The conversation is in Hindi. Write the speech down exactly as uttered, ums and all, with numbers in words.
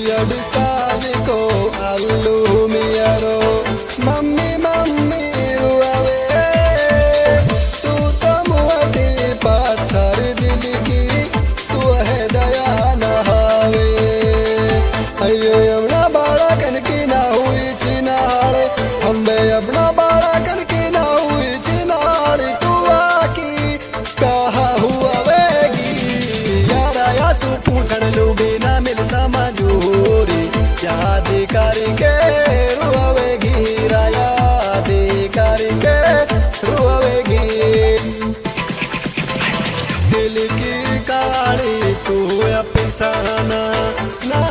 एड साल को अल्लू मियारो मम्मी मम्मी रुआवे तू तो मुआटी पत्थर दिल की तू है दया नहावे अये अपना बाड़ा कन की ना हुई चिनाड़ हमें अपना बाड़ा कन की ना हुई चिनाड़ तू आकी कहा हुआ वेगी यारा यासु पूछन लूबी ना मिल समझूरी याद करके रुआवेगी रा याद करके रुआवेगी दिल की काली तू अफसाना ना